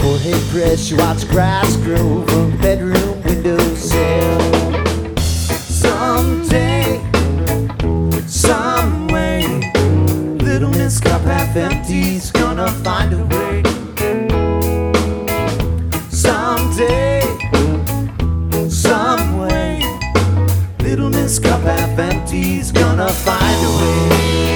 Forehead press, you watch grass grow from bedroom windowsill. Someday, some way, little Miss Cup half empty's gonna find a way. Someday, some way, little Miss Cup half empty's gonna find a way.